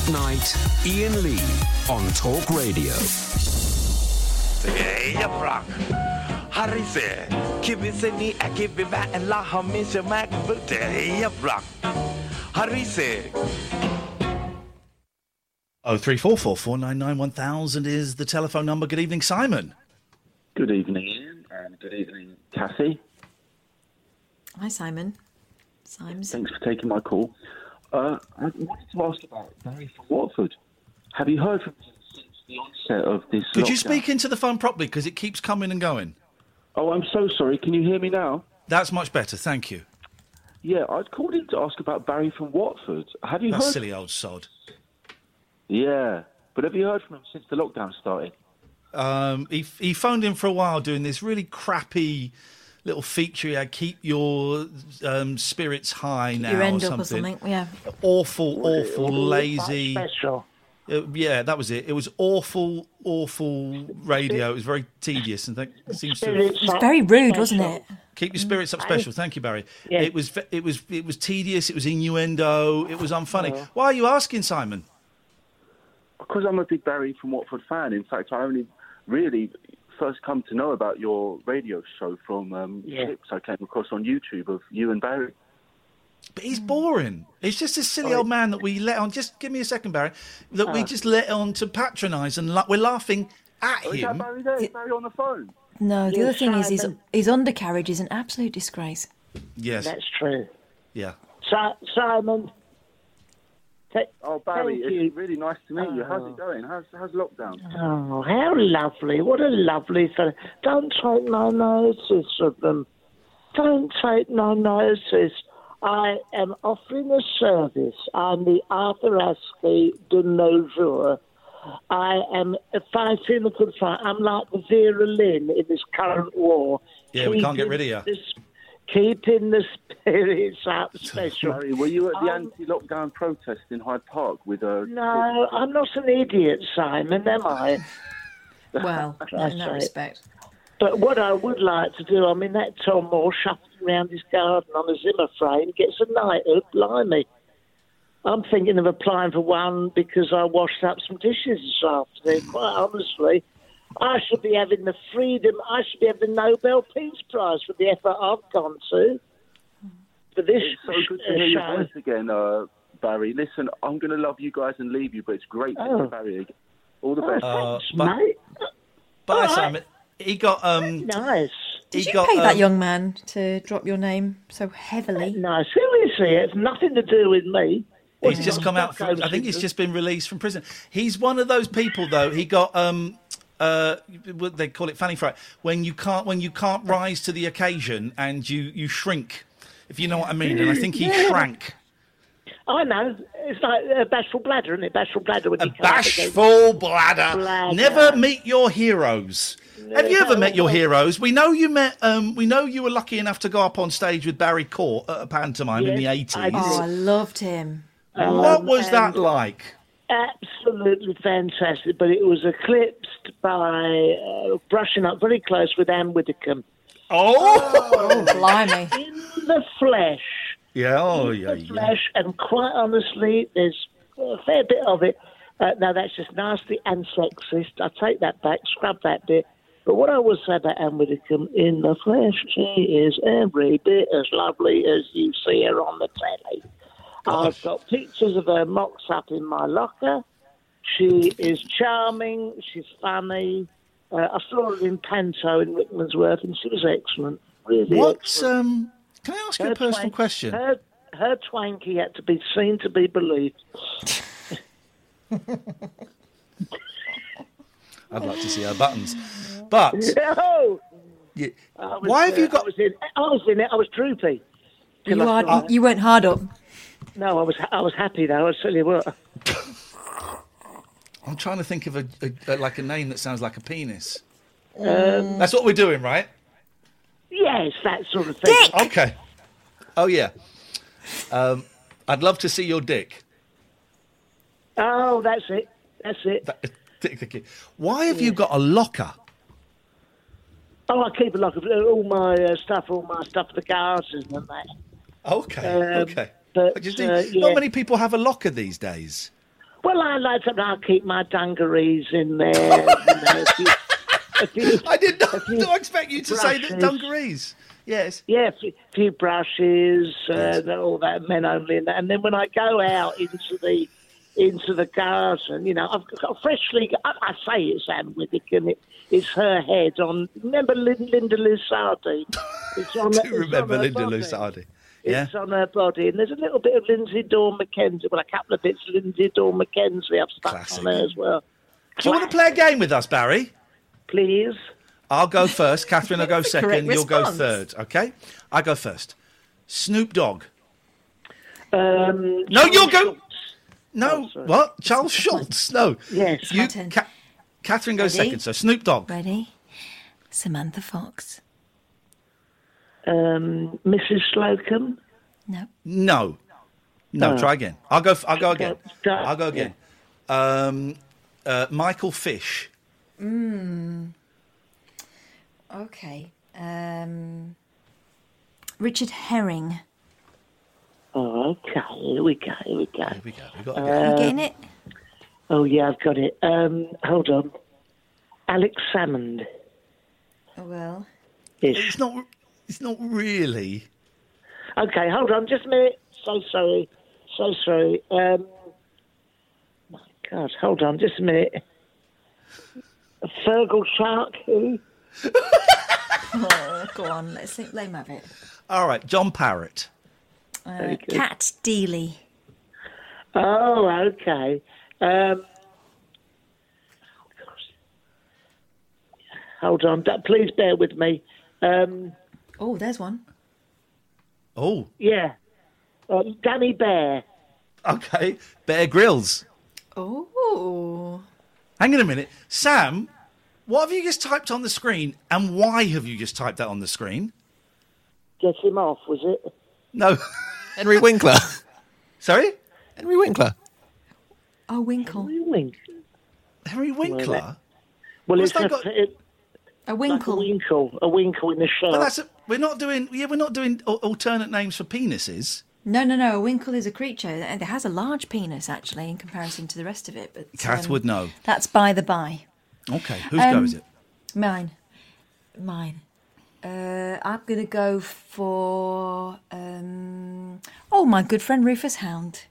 Night, Ian Lee on Talk Radio. Harry said, "Give me Sydney, I give me back and la hamisha mac rock." Harry said. 03444991000 is the telephone number. Good evening, Simon. Good evening, Ian, and good evening, Cassie. Hi, Simon. Symes. Thanks for taking my call. I wanted to ask about Barry from Watford. Have you heard from him since the onset of this Could lockdown? you speak into the phone properly, because it keeps coming and going? Oh, I'm so sorry. Can you hear me now? That's much better, thank you. Yeah, I'd called in to ask about Barry from Watford. Have you That heard? silly old sod. Yeah, but have you heard from him since the lockdown started? He phoned in for a while doing this really crappy little feature he had, keep your spirits high now Your end or up something. or something, yeah. Awful, lazy. Special. Yeah, that was it. It was awful radio. It was very tedious and seems to. It was very rude, wasn't it? Keep your spirits up special. Thank you, Barry. Yeah. It was tedious. It was innuendo. It was unfunny. Why are you asking, Simon? Because I'm a big Barry from Watford fan. In fact, I only really first come to know about your radio show from clips I came across on YouTube of you and Barry. But he's boring. He's just this silly old man that we let on. Just give me a second, Barry. That we just let on to patronise, and we're laughing at Is that him. Barry there? Is Barry on the phone? No, the Yeah, other thing is Simon. his undercarriage is an absolute disgrace. Yes. That's true. Yeah. Simon. Oh, Barry, Thank you. it's really nice to meet you. How's it going? How's lockdown? Oh, how lovely. What a lovely fellow. Don't take no notice of them. Don't take no notice. I am offering a service. I'm the Arthur Askey de nos jours. I am fighting a good fight. I'm like the Vera Lynn in this current war. Yeah, we can't get rid of you. Keeping the spirits up special. Barry, were you at the anti-lockdown protest in Hyde Park with a... No, I'm not an idiot, Simon, am I? Well, in that right. respect. But what I would like to do, I mean, that Tom Moore shuffling around his garden on a Zimmer frame gets a knighthood, blimey. I'm thinking of applying for one because I washed up some dishes this afternoon, quite honestly. I should be having the freedom, I should be having the Nobel Peace Prize for the effort I've gone to. For this It's so good to hear your show. voice again, Barry. Listen, I'm going to love you guys and leave you, but it's great to hear Barry again. All the best. Thanks, but- mate. Bye, All right. Simon. He got Nice. Did you got, pay that young man to drop your name so heavily? No, seriously, it's nothing to do with me. He's just come out. I think he's just been released from prison. He's one of those people, though. He got what they call it fanny fright, when you can't rise to the occasion and you shrink, if you know what I mean. And I think he shrank. I know. It's like a bashful bladder, isn't it? Bashful bladder. When A you come up against- bashful bladder. Bladder. Never meet your heroes. Have you ever met your heroes? We know you met. We know you were lucky enough to go up on stage with Barry Court at a pantomime in the Yes, I 80s. did. Oh, I loved him. What was that and like? Absolutely fantastic, but it was eclipsed by brushing up very close with Anne Widdecombe. Oh, Blimey. In the flesh. yeah. Oh, yeah. The flesh, and quite honestly, there's a fair bit of it. No, that's just nasty and sexist. I take that back, scrub that bit. But what I would say about Anne Widdecombe, in the flesh, she is every bit as lovely as you see her on the telly. I've got pictures of her mocks up in my locker. She is charming. She's funny. I saw her in Panto in Rickmansworth, and she was excellent. Really What? excellent. Can I ask you a personal question? Her twanky had to be seen to be believed. I'd like to see her buttons, but No! yeah. I was, Why have you got? I was in it. I was droopy. You weren't hard up. No, I was happy though. I'll tell you what. I'm trying to think of a name that sounds like a penis. That's what we're doing, right? Yes, that sort of thing. Dick! Okay. Oh yeah. I'd love to see your dick. Oh, that's it. That's it. Dick. Why have you got a locker? Oh, I keep a lock of all my stuff for the garden and that. Okay. Okay. But, I just yeah. Not many people have a locker these days. Well, I'll keep my dungarees in there. I did not expect you to say that dungarees. Yes. Yeah, a few brushes, all that, men only, and then when I go out into the garden, I've got freshly. I say it's Anne Widdecombe. It's her head on. Remember Linda Lusardi? It's on. I do remember Linda Lusardi. Yeah. It's on her body, and there's a little bit of Lindsay Dawn Mackenzie. Well, a couple of bits of Lindsay Dawn Mackenzie I've stuck Classic. on there as well. Do you want to play a game with us, Barry? Please. I'll go first. Catherine will go second. You'll go response. third. Okay? I go first. Snoop Dogg. No, you'll go. No, sorry. what? Charles Schultz? No. Yes. You, My turn. Catherine goes Ready? second. So Snoop Dogg. Ready? Samantha Fox. Mrs. Slocum. No. No. Try again. I'll go again. Start- I'll go again. Michael Fish. Okay. Richard Herring. Oh, okay. Here we go. Here we go. We've got to You getting it? Oh, yeah, I've got it. Hold on. Alex Salmond. Oh, well. Ish. It's not really. Okay, hold on, just a minute. So sorry. My God, hold on, just a minute. Fergal Shark, who? Oh, go on. Let him have it. All right. John Parrott. Very good. Cat Deely. Oh, okay. Hold on, please bear with me. Oh, there's one. Oh. Yeah. Danny Bear. Okay. Bear Grylls. Oh. Hang on a minute. Sam, what have you just typed on the screen and why have you just typed that on the screen? Get him off, was it? No. Henry Winkler. Sorry? Henry Winkler. Oh, Winkle. Wink. Henry Winkler? Well, What's it's that got- A like Winkle. a winkle in the shirt. But we're not doing alternate names for penises. No. A winkle is a creature, and it has a large penis, actually, in comparison to the rest of it. But Kath would know. That's by the by. Okay. Whose go is it? Mine. I'm going to go for... my good friend Rufus Hound.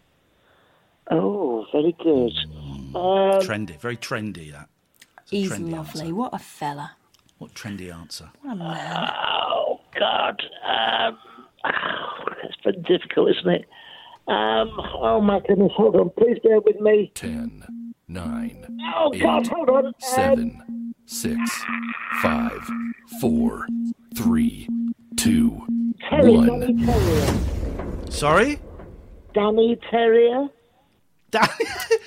Oh, very good. Trendy. Very trendy, that. It's a He's trendy lovely. answer. What a fella. What trendy answer? What a man. Oh, God. That's been difficult, isn't it? Oh, my goodness. Hold on. Please bear with me. 10, 9, Oh, God. Hold on. 7, 6, 5, 4, 3, 2, Danny 1. Terrier. Sorry? Danny Terrier. Danny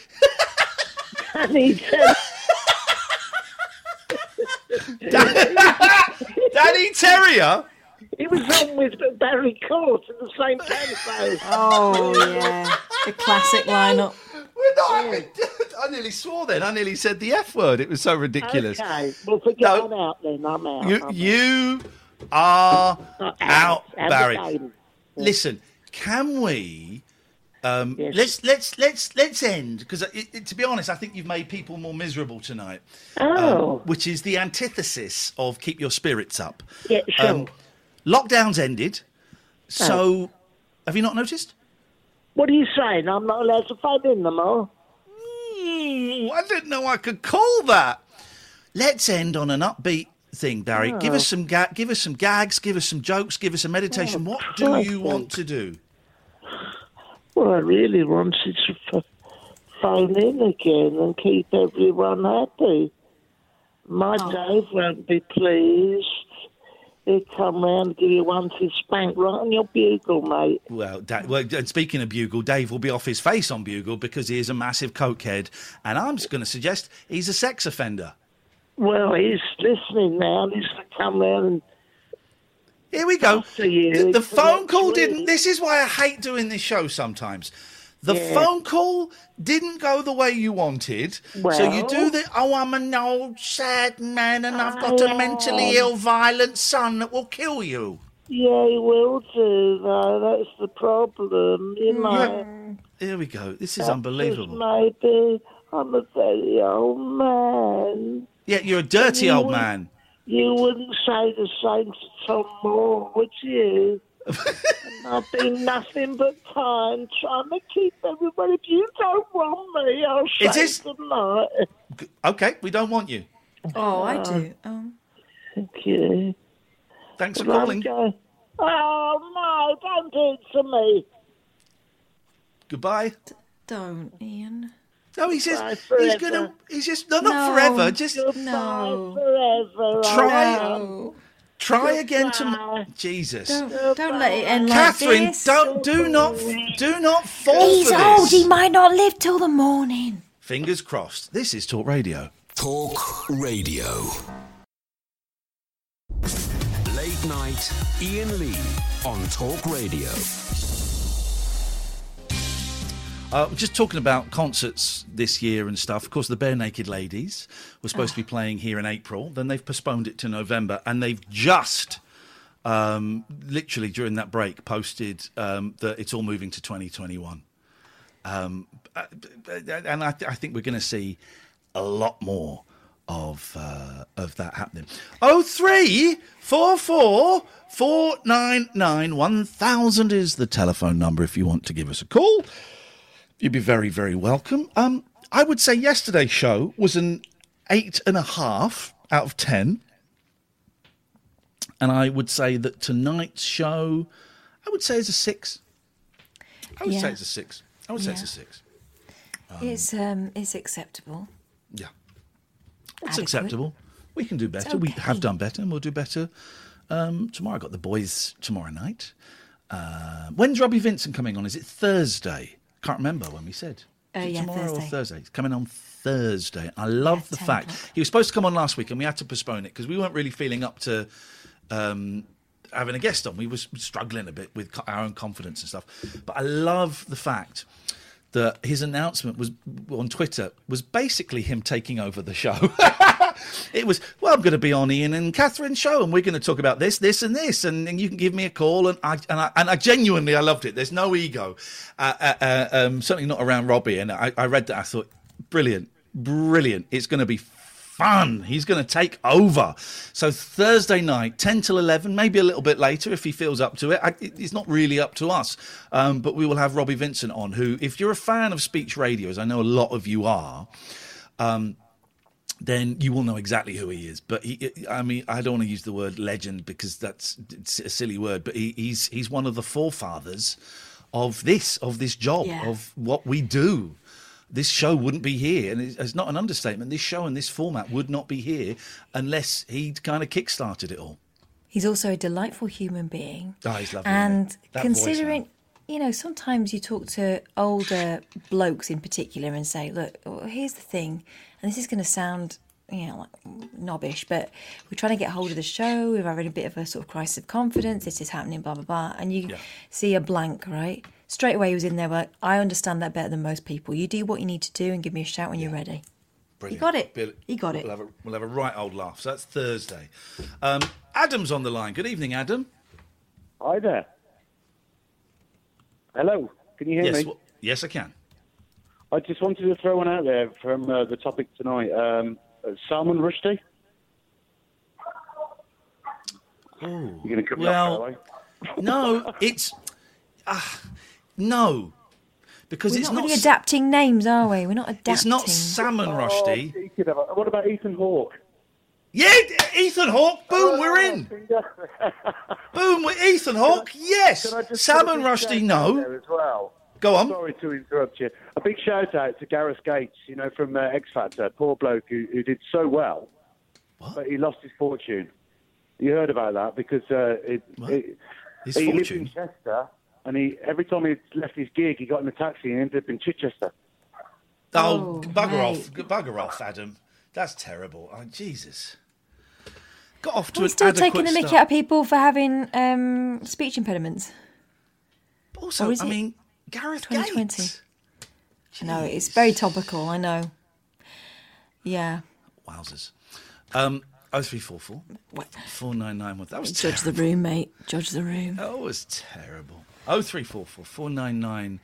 Terrier. Danny Terrier? He was on with Barry Court in the same episode. Oh, yeah. The classic lineup. We're not. I nearly swore then. I nearly said the F word. It was so ridiculous. Okay, well, forget No. I'm out then. I'm out. You are out, Out the Barry. game. Listen, can we? Yes. Let's end because to be honest, I think you've made people more miserable tonight. Oh. Which is the antithesis of keep your spirits up. Yeah, sure. Lockdown's ended, so have you not noticed? What are you saying? I'm not allowed to phone in no more? I didn't know I could call that. Let's end on an upbeat thing, Barry. Give us some gags, give us some jokes, give us a meditation. What do you want to do? Well, I really wanted to phone in again and keep everyone happy. My Dave won't be pleased. He'll come round and give you one to spank right on your bugle, mate. Well, speaking of Bugle, Dave will be off his face on Bugle because he is a massive cokehead, and I'm just going to suggest he's a sex offender. Well, he's listening now. He's going to come round and... Here we go. After you, The it's phone next call week. didn't... This is why I hate doing this show sometimes. The Yeah. phone call didn't go the way you wanted. So you do the, I'm an old sad man and I've got a mentally ill, violent son that will kill you. Yeah, he will do, though. That's the problem. You might. Here we go. This is unbelievable. Maybe I'm a very old man. Yeah, you're a dirty old man. You wouldn't say the same to Tom Moore, would you? And I've been nothing but kind, trying to keep everybody. If you don't want me, I'll say goodnight. Okay, we don't want you. Oh, I do. Oh. Thank you. Thanks for calling. Oh, no, don't do it to me. Goodbye. Don't, Ian. No, he says he's just not forever. Just forever. Try again tomorrow. Jesus. Don't let it end Catherine, like this. do not fall He's for old. this. He might not live till the morning. Fingers crossed. This is Talk Radio. Talk Radio. Late night, Ian Lee on Talk Radio. Just talking about concerts this year and stuff. Of course, the Bare Naked Ladies were supposed to be playing here in April. Then they've postponed it to November. And they've just, literally during that break, posted that it's all moving to 2021. And I think we're going to see a lot more of that happening. 0344 499 1000 is the telephone number if you want to give us a call. You'd be very, very welcome. I would say yesterday's show was an 8.5 out of 10. And I would say that tonight's show, I would say is a 6. I would say it's a 6. I would say it's a 6. It's acceptable. Yeah. It's acceptable. We can do better. We have done better and we'll do better tomorrow. I've got the boys tomorrow night. When's Robbie Vincent coming on? Is it Thursday? Can't remember when we said. Tomorrow Thursday. or Thursday? It's coming on Thursday. I love the fact he was supposed to come on last week and we had to postpone it because we weren't really feeling up to having a guest on. We were struggling a bit with our own confidence and stuff. But I love the fact that his announcement was on Twitter was basically him taking over the show. It was, well, I'm going to be on Ian and Catherine's show, and we're going to talk about this, and this, and you can give me a call. And I genuinely, I loved it. There's no ego, certainly not around Robbie. And I read that, I thought, brilliant. It's going to be fun. He's going to take over. So Thursday night, 10 till 11, maybe a little bit later if he feels up to it. It's not really up to us. But we will have Robbie Vincent on, who, if you're a fan of speech radio, as I know a lot of you are, then you will know exactly who he is. But I don't want to use the word legend because it's a silly word, but he's one of the forefathers of this job, of what we do. This show wouldn't be here, and it's not an understatement. This show and this format would not be here unless he'd kind of kick-started it all. He's also a delightful human being. Oh, he's lovely. And considering, sometimes you talk to older blokes in particular and say, look, here's the thing, and this is going to sound, like knobbish, but we're trying to get hold of the show, we're having a bit of a sort of crisis of confidence, this is happening, blah, blah, blah, and you see a blank, right? Straight away he was in there, like, I understand that better than most people. You do what you need to do and give me a shout when you're ready. Brilliant. He got it. He got it. We'll have a right old laugh. So that's Thursday. Adam's on the line. Good evening, Adam. Hi there. Hello. Can you hear me? Yes, I can. I just wanted to throw one out there from the topic tonight. Salman Rushdie. Oh, you're going to come up that way? No, it's no, because we're it's not not really adapting names, are we? We're not adapting. It's not Salman Rushdie. What about Ethan Hawke? Yeah, Ethan Hawke. Boom, we're in. Boom, we're Ethan Hawke. Yes, Salman Rushdie. No. As well. Go on. Sorry to interrupt you. A big shout out to Gareth Gates, from X Factor. Poor bloke who did so well, but he lost his fortune. You heard about that because he lived in Chester, and every time he left his gig, he got in a taxi and ended up in Chichester. Oh, bugger off, Adam. That's terrible. Oh, Jesus. Got off to an still adequate taking the mickey start. out of people for having speech impediments. But also, Gareth 2020. Gates. No, it's very topical, I know. Yeah. Wowzers. 0344 499. That was Judge terrible. the room, mate. Judge the room. That was terrible. 0344 499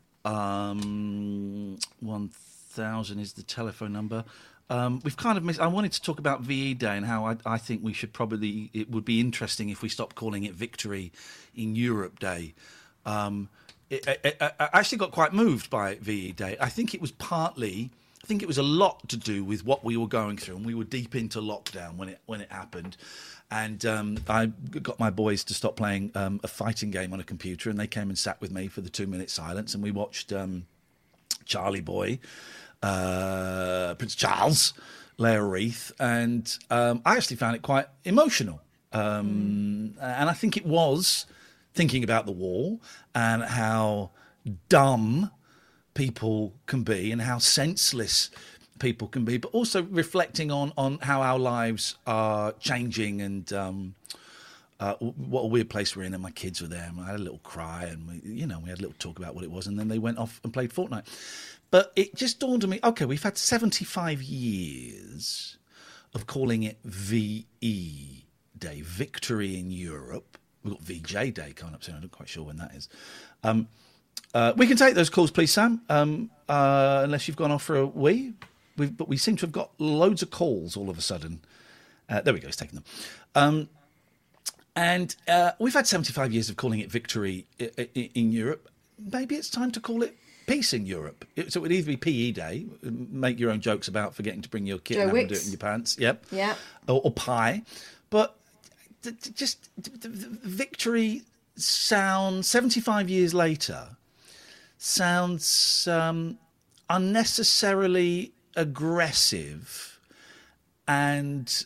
1000 is the telephone number. We've kind of missed. I wanted to talk about VE Day and how I think we should probably. It would be interesting if we stopped calling it Victory in Europe Day. I actually got quite moved by VE Day. I think it was partly. I think it was a lot to do with what we were going through, and we were deep into lockdown when it happened. And I got my boys to stop playing a fighting game on a computer, and they came and sat with me for the 2-minute silence, and we watched Charlie Boy, Prince Charles, Leia Wreath, and I actually found it quite emotional. And I think it was thinking about the war and how dumb people can be and how senseless people can be, but also reflecting on how our lives are changing and what a weird place we're in. And my kids were there, and I had a little cry, and we had a little talk about what it was, and then they went off and played Fortnite. But it just dawned on me, okay, we've had 75 years of calling it VE Day, Victory in Europe. We've got VJ Day coming up soon. I'm not quite sure when that is. We can take those calls, please, Sam, unless you've gone off for a wee. But we seem to have got loads of calls all of a sudden. There we go, he's taking them. And we've had 75 years of calling it Victory in Europe. Maybe it's time to call it Peace in Europe. So it would either be PE Day, make your own jokes about forgetting to bring your kit and having to do it in your pants. Yep. Yeah. Or pie. But just Victory sounds, 75 years later, sounds unnecessarily aggressive and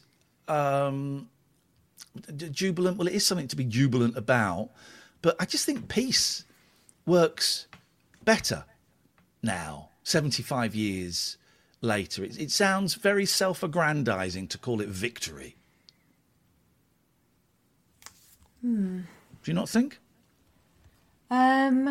jubilant. Well, it is something to be jubilant about, but I just think peace works better now, 75 years later. It sounds very self-aggrandizing to call it victory. Do you not think? I'm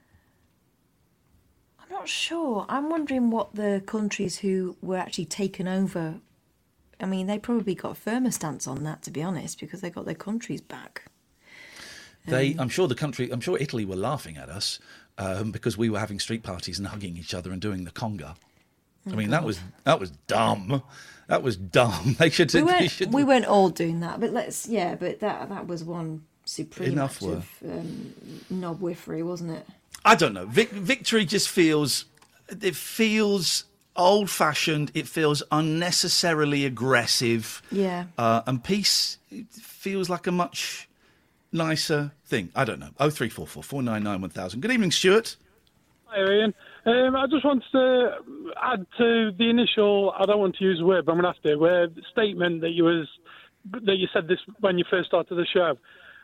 not sure. I'm wondering what the countries who were actually taken over. I mean, they probably got a firmer stance on that, to be honest, because they got their countries back. I'm sure Italy were laughing at us because we were having street parties and hugging each other and doing the conga. I mean, that was dumb. That was dumb. They should. We weren't all doing that, but that was one supreme Enough act of knobwiffery, wasn't it? I don't know. Victory just feels old-fashioned. It feels unnecessarily aggressive. Yeah. And peace feels like a much nicer thing. I don't know. 0344 499 1000. Good evening, Stuart. Hi, Ian. I just wanted to add to the initial, I don't want to use the word, but I'm going to have to, statement that you said this when you first started the show.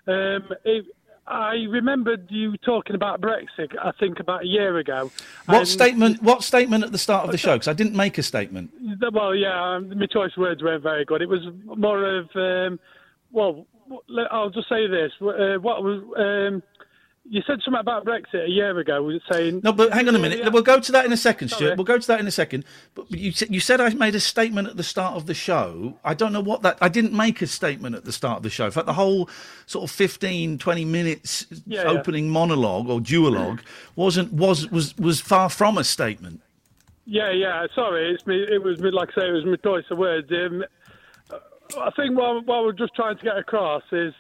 I remembered you talking about Brexit, I think, about a year ago. What statement at the start of the show? Because I didn't make a statement. Well, yeah, my choice of words weren't very good. It was more of, I'll just say this. You said something about Brexit a year ago, saying... No, but hang on a minute. We'll go to that in a second, Stuart. We'll go to that in a second. But you said I made a statement at the start of the show. I don't know what that... I didn't make a statement at the start of the show. In fact, the whole sort of 15, 20 minutes opening monologue or duologue was far from a statement. Yeah. Sorry, it was like I say, it was my choice of words. I think what we're just trying to get across is...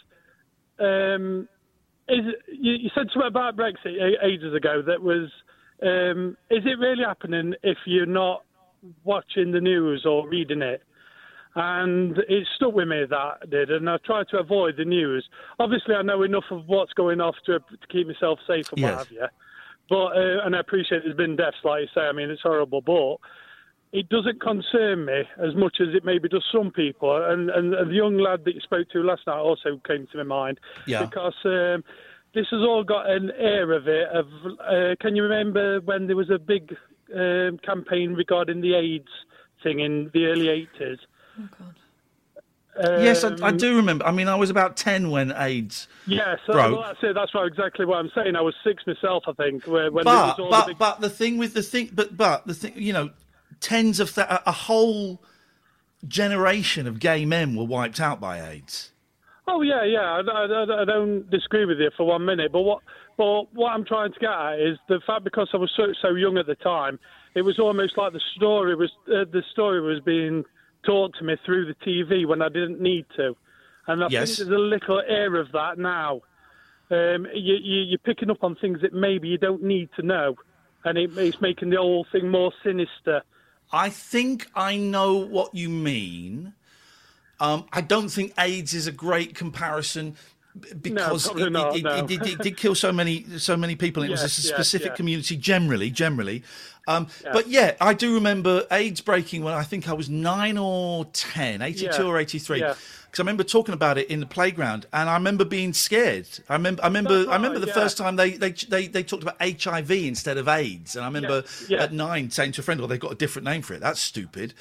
you said something about Brexit ages ago that was, is it really happening if you're not watching the news or reading it? And it stuck with me, that did, and I tried to avoid the news. Obviously, I know enough of what's going off to keep myself safe and what have you. But, and I appreciate there's been deaths, like you say. I mean, it's horrible, but it doesn't concern me as much as it maybe does some people. And the young lad that you spoke to last night also came to my mind. Yeah. Because this has all got an air of it. Can you remember when there was a big campaign regarding the AIDS thing in the early 80s? Oh, God. Yes, I do remember. I mean, I was about 10 when AIDS broke. Well, that's it. That's exactly what I'm saying. I was 6 myself, I think. But the thing, you know, tens of a whole generation of gay men were wiped out by AIDS. Oh yeah. I don't disagree with you for 1 minute. But what I'm trying to get at is the fact, because I was so young at the time, it was almost like the story was being taught to me through the TV when I didn't need to, and I think there's a little air of that now. You're picking up on things that maybe you don't need to know, and it's making the whole thing more sinister. I think I know what you mean. I don't think AIDS is a great comparison because it did kill so many people. It was a specific community generally. But yeah, I do remember AIDS breaking when I think I was 9 or 10, 82 or 83. Because I remember talking about it in the playground, and I remember being scared. I remember the first time they talked about HIV instead of AIDS, and I remember at 9 saying to a friend, "Well, they've got a different name for it. That's stupid."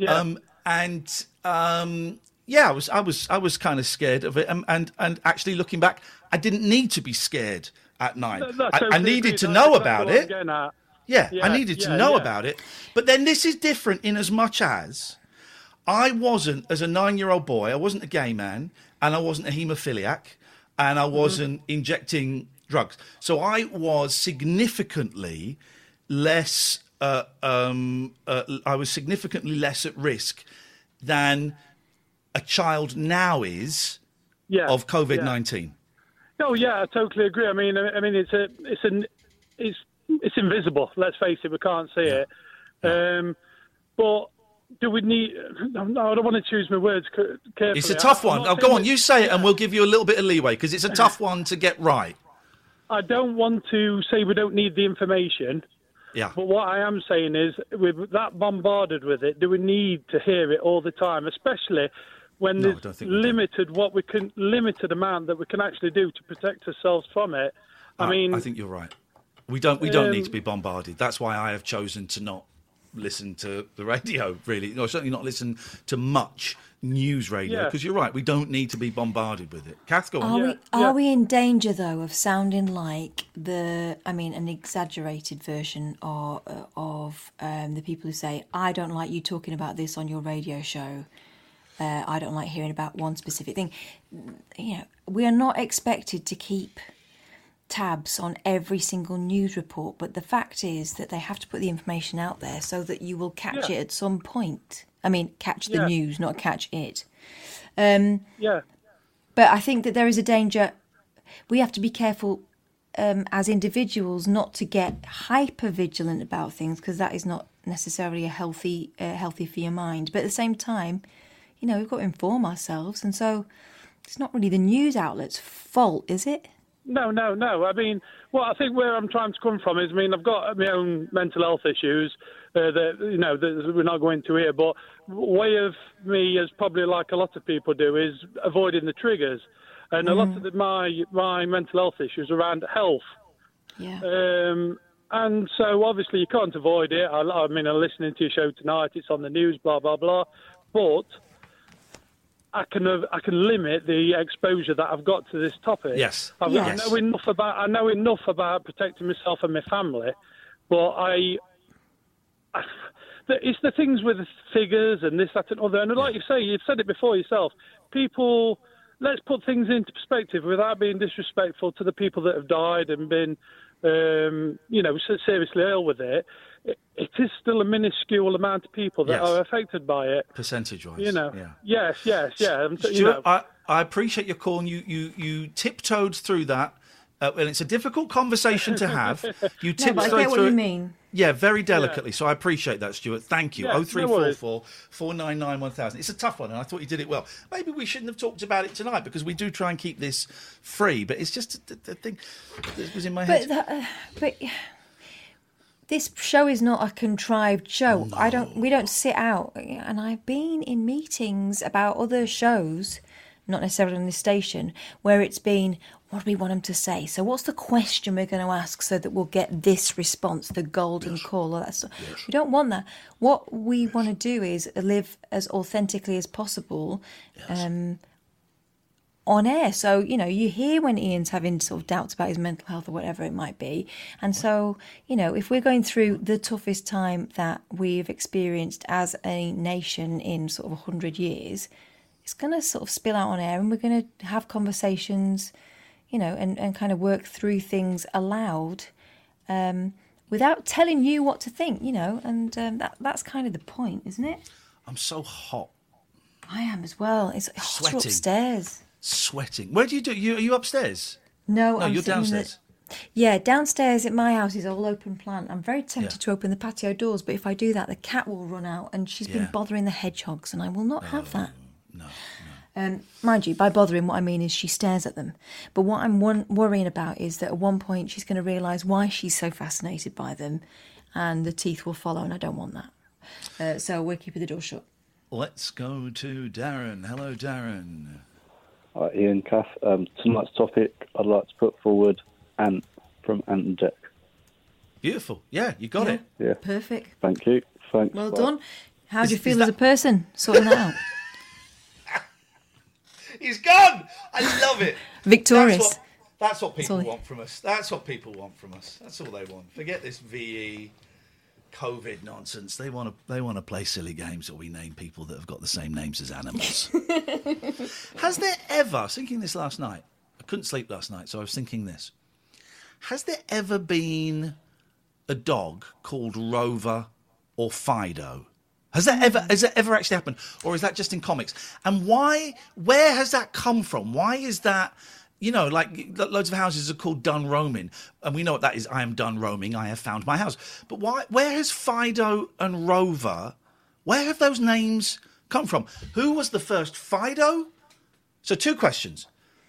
I was kind of scared of it, and actually looking back, I didn't need to be scared at 9. I needed to know about it. I needed to know about it. But then this is different in as much as I wasn't, as a 9-year-old boy, I wasn't a gay man, and I wasn't a haemophiliac, and I wasn't injecting drugs. So I was significantly less. I was significantly less at risk than a child now is of COVID-19. Oh yeah, I totally agree. I mean, it's invisible. Let's face it, we can't see it. But do we need? No, I don't want to choose my words carefully. It's a tough one. Oh, go on, you say it, and we'll give you a little bit of leeway because it's a tough one to get right. I don't want to say we don't need the information. Yeah. But what I am saying is, we're that bombarded with it. Do we need to hear it all the time, especially when there's limited amount that we can actually do to protect ourselves from it? I think you're right. We don't need to be bombarded. That's why I have chosen to not listen to the radio, really. No, certainly not listen to much news radio, because you're right, we don't need to be bombarded with it. Kath, go on. Are we in danger, though, of sounding like an exaggerated version of the people who say, I don't like you talking about this on your radio show, I don't like hearing about one specific thing. You know, we are not expected to keep tabs on every single news report, but the fact is that they have to put the information out there so that you will catch it at some point. I mean, catch the news, not catch it. But I think that there is a danger. We have to be careful as individuals not to get hyper vigilant about things, because that is not necessarily a healthy for your mind. But at the same time, you know, we've got to inform ourselves, and so it's not really the news outlet's fault, is it? No. I mean, well, I think where I'm trying to come from is, I mean, I've got my own mental health issues that we're not going to here, but way of me, as probably like a lot of people do, is avoiding the triggers. And a lot of my mental health issues around health. Yeah. And so obviously you can't avoid it. I mean, I'm listening to your show tonight. It's on the news, blah, blah, blah. But I can limit the exposure that I've got to this topic. Yes. I know enough about protecting myself and my family, but it's the things with the figures and this, that, and other. And like you say, you've said it before yourself. People, let's put things into perspective without being disrespectful to the people that have died and been, seriously ill with it. It is still a minuscule amount of people that are affected by it. Percentage-wise, Yes. Stuart, I appreciate your call, and you tiptoed through that. And it's a difficult conversation to have. You tiptoed through what you mean. Yeah, very delicately. So I appreciate that, Stuart. Thank you. 0344 499 1000. It's a tough one, and I thought you did it well. Maybe we shouldn't have talked about it tonight, because we do try and keep this free. But it's just the thing that was in my head. But this show is not a contrived show. No. We don't sit out, and I've been in meetings about other shows, not necessarily on this station, where it's been, what do we want them to say? So what's the question we're going to ask so that we'll get this response, the golden call, all that stuff. We don't want that. What we want to do is live as authentically as possible, on air. So, you hear when Ian's having sort of doubts about his mental health or whatever it might be. And so, if we're going through the toughest time that we've experienced as a nation in sort of 100 years, it's going to sort of spill out on air, and we're going to have conversations, and kind of work through things aloud, without telling you what to think, and that's kind of the point, isn't it? I'm so hot. I am as well. It's hotter upstairs. Sweating. Where do you do? Are you upstairs? No, you're downstairs. Yeah, downstairs at my house is all open plan. I'm very tempted to open the patio doors, but if I do that, the cat will run out, and she's been bothering the hedgehogs, and I will not have that. No. Mind you, by bothering, what I mean is she stares at them. But what I'm worrying about is that at one point she's going to realise why she's so fascinated by them, and the teeth will follow, and I don't want that. So we're keeping the door shut. Let's go to Darren. Hello, Darren. Ian, Kath. Tonight's topic, I'd like to put forward Ant from Ant and Dec. Beautiful. Yeah, you got it. Yeah. Perfect. Thank you. Thanks. Well done. How do you feel as a person sorting that out? He's gone. I love it. Victorious. That's what people want from us. That's what people want from us. That's all they want. Forget this VE COVID nonsense. They want to play silly games where we name people that have got the same names as animals. Has there ever, I was thinking this last night, I couldn't sleep last night, so I was thinking this. Has there ever been a dog called Rover or Fido? Has that ever actually happened? Or is that just in comics? And where has that come from? Why is that, like loads of houses are called done roaming. And we know what that is. I am done roaming. I have found my house. But where has Fido and Rover, where have those names come from? Who was the first Fido? So 3 questions.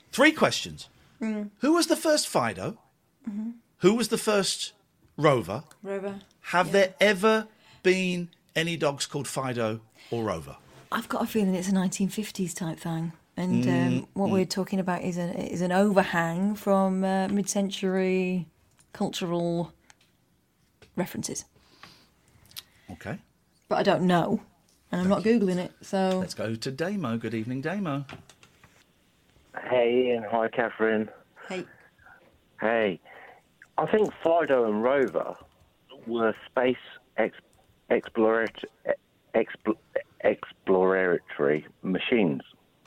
Who was the first Fido? Mm-hmm. Who was the first Rover? Have there ever been any dogs called Fido or Rover? I've got a feeling it's a 1950s type thing. And what we're talking about is an overhang from mid-century cultural references. Okay. But I don't know, and I'm not Googling it, so... Let's go to Damo. Good evening, Damo. Hey, Ian. Hi, Catherine. Hey. Hey. I think Fido and Rover were space exploratory machines.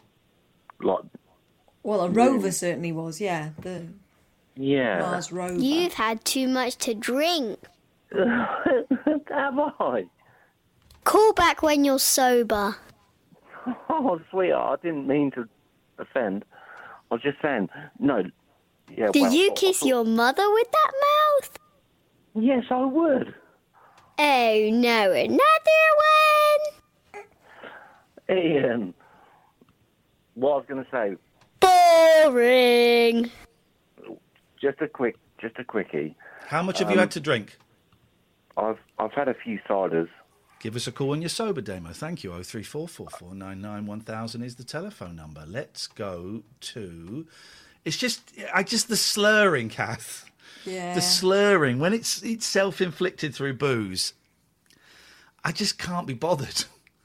Well, a rover certainly was, yeah. The Mars rover. You've had too much to drink. Have I? Call back when you're sober. Oh, sweetheart, I didn't mean to offend. I was just saying, no. Yeah. Did you kiss your mother with that mouth? Yes, I would. Oh, no, another one? Ian, what I was going to say... Boring. Just a quickie. How much have you had to drink? I've had a few ciders. Give us a call when you're sober, Damo. Thank you. 03444991000 is the telephone number. Let's go to... It's just the slurring, Kath. Yeah. The slurring, when it's self-inflicted through booze, I just can't be bothered.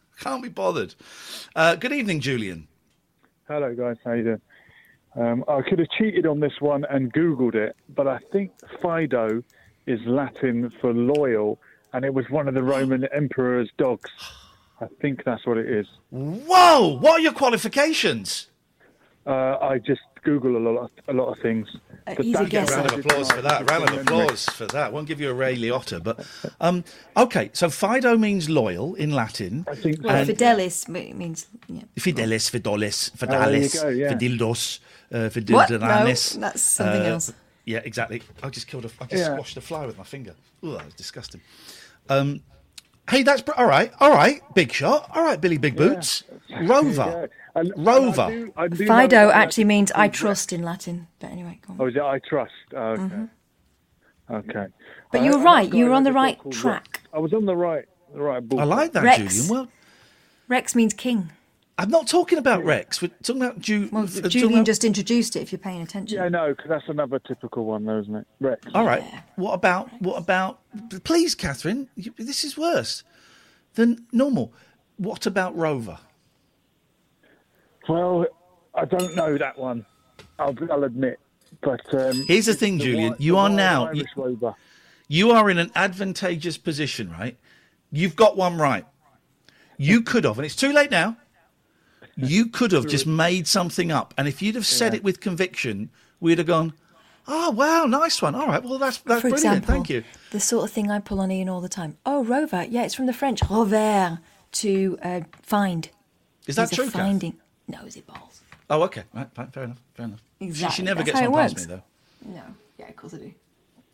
Good evening, Julian. Hello, guys. How you doing? I could have cheated on this one and Googled it, but I think Fido is Latin for loyal, and it was one of the Roman emperor's dogs. I think that's what it is. Whoa! What are your qualifications? I just Google a lot of things. Easy guess. Round of applause for that. Won't give you a Ray Liotta, but okay. So Fido means loyal in Latin. I think. Well, Fidelis means Fidelis, Fidolis, there Fidalis, you go, yeah. Fidildos, What? No, Fidildanis. that's something else. Yeah, exactly. I just squashed a fly with my finger. Ooh, that was disgusting. Hey, that's all right. Big shot. All right, Billy Big Boots. Yeah. Rover. And Rover. I do Fido actually means I trust in Latin. But anyway, go on. Oh, is it I trust? Oh, okay. Mm-hmm. Okay. But you were right. You were on the right track. I was on the right ball. I like that, Rex. Julian. Well, Rex means king. I'm not talking about Rex. We're talking about Julian just introduced it, if you're paying attention. Yeah, I know, because that's another typical one, though, isn't it? Rex. All right. Yeah. What about... Please, Catherine, this is worse than normal. What about Rover? Well, I don't know that one. I'll admit. But here's the thing, Julian. You are now. Irish rover. You are in an advantageous position, right? You've got one right. You could have, and it's too late now. You could have just made something up, and if you'd have said it with conviction, we'd have gone, "Oh, wow, nice one. All right, well, that's For brilliant. example, Thank you." The sort of thing I pull on Ian all the time. Oh, rover. Yeah, it's from the French rover, to find. Is that He's true, a Kath? finding. No, is it balls? Oh, okay. Right, fine, fair enough. Fair enough. Exactly. She never That's gets how it one past works. me, though. No. Yeah, of course I do.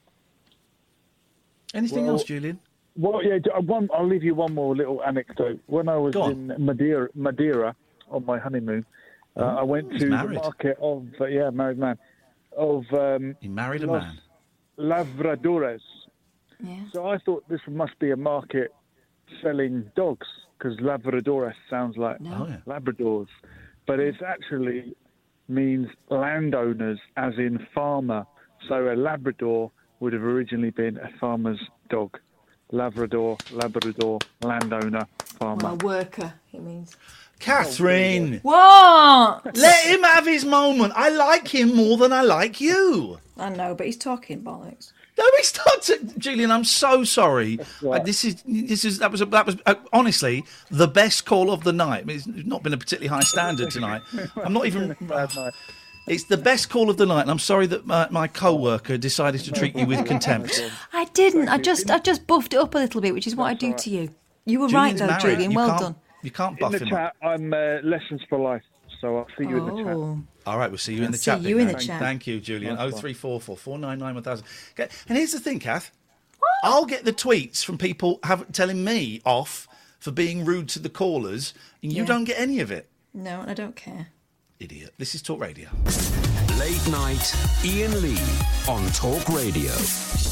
Anything Well, else, Julian? Well, yeah, I'll leave you one more little anecdote. When I was in Madeira on my honeymoon, I went to the market of, married man, of... you married a man? Labradores. Yeah. So I thought this must be a market selling dogs, because Labradores sounds like Labradors. But it actually means landowners, as in farmer. So a Labrador would have originally been a farmer's dog. Labrador, landowner, farmer. Well, worker, it means. Catherine! What? Let him have his moment. I like him more than I like you. I know, but he's talking bollocks. No, he's not. Julian, I'm so sorry. That was honestly the best call of the night. I mean, it's not been a particularly high standard tonight. I'm not even. It's the best call of the night, and I'm sorry that my co-worker decided to treat you with contempt. I didn't. I just buffed it up a little bit, which is what I do to you. You were Julian's right, though, married. Julian. You Well can't- done. You can't buff In the him chat, up. I'm Lessons for Life, so I'll see you in the chat. All right, we'll see you in the see chat. you big in man. the chat. Thank you, Julian. Nice one. 0344 499 1000. Okay, and here's the thing, Kath. I'll get the tweets from people telling me off for being rude to the callers, and you Yeah. don't get any of it. No, I don't care. Idiot. This is Talk Radio. Late night, Ian Lee on Talk Radio.